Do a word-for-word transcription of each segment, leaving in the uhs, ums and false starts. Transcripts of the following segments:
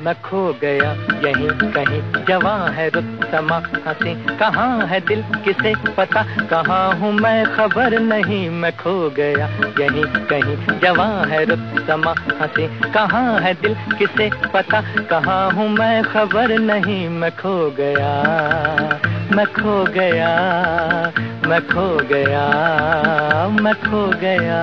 मैं खो गया यहीं कहीं, जवां है रुस्तमा हंसी, कहाँ है दिल किसे पता, कहाँ हूँ मैं खबर नहीं, मैं खो गया यहीं कहीं, जवां है रुस्तमा हंसी, कहाँ है दिल किसे पता, कहाँ हूँ मैं खबर नहीं, मैं खो गया, मैं खो गया, मैं खो गया, मैं खो गया।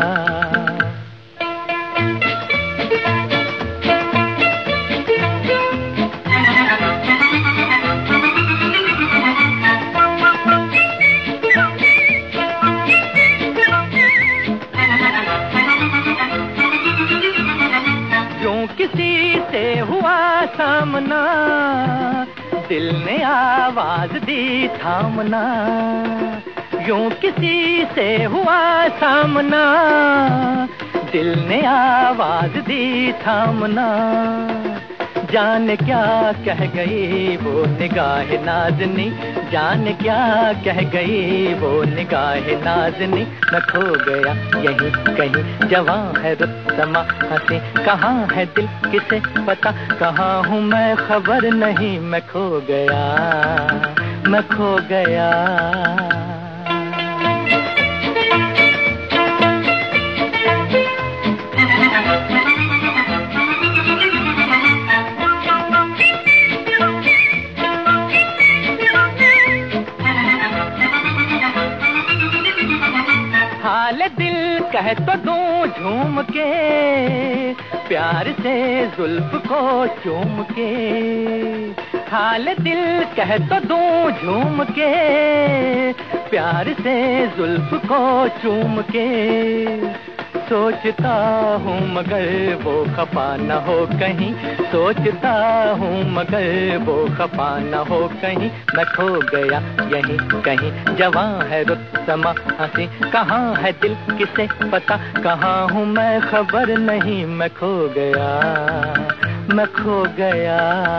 किसी से हुआ सामना, दिल ने आवाज दी थामना, यूं किसी से हुआ सामना, दिल ने आवाज दी थामना, जाने क्या कह गई वो निगाह नाज़नी, जाने क्या कह गई वो निगाह नाज़नी, मैं खो गया यहीं कहीं, जवां है रुस्तमा हंसी, कहाँ है दिल किसे पता, कहाँ हूँ मैं खबर नहीं, मैं खो गया, मैं खो गया। हाल दिल कह तो दूं झूम के, प्यार से जुल्फ को चूम के, हाल दिल कह तो दूं झूम के, प्यार से जुल्फ को चूम के, सोचता हूँ मगर वो खफा न हो कहीं, सोचता हूँ मगर वो खफा न हो कहीं, मैं खो गया यहीं कहीं, जवां है रुस्तमा हंसी, कहाँ है दिल किसे पता, कहाँ हूँ मैं खबर नहीं, मैं खो गया, मैं खो गया।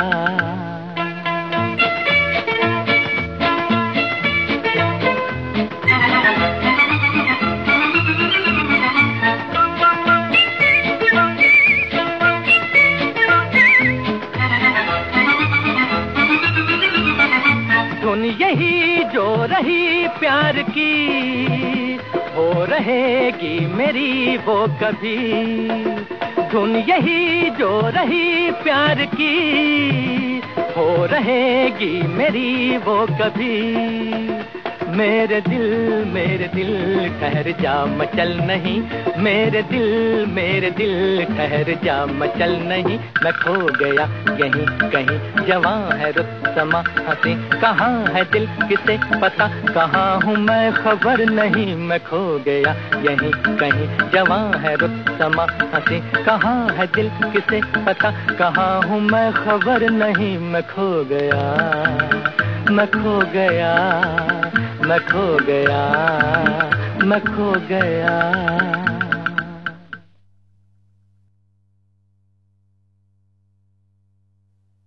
धुन यही जो रही प्यार की, हो रहेगी मेरी वो कभी, धुन यही जो रही प्यार की, हो रहेगी मेरी वो कभी, मेरे दिल मेरे दिल ठहर जा मचल नहीं, मेरे दिल मेरे दिल ठहर जा मचल नहीं, मैं खो गया यहीं कहीं, जवां है रुस्तमा हंसी, कहाँ है दिल किसे पता, कहाँ हूँ मैं खबर नहीं, मैं खो गया यहीं कहीं, जवां है रुस्तमा हंसी, कहाँ है दिल किसे पता, कहाँ हूँ मैं खबर नहीं, मैं खो गया, मैं खो गया, मैं खो गया, मैं खो गया।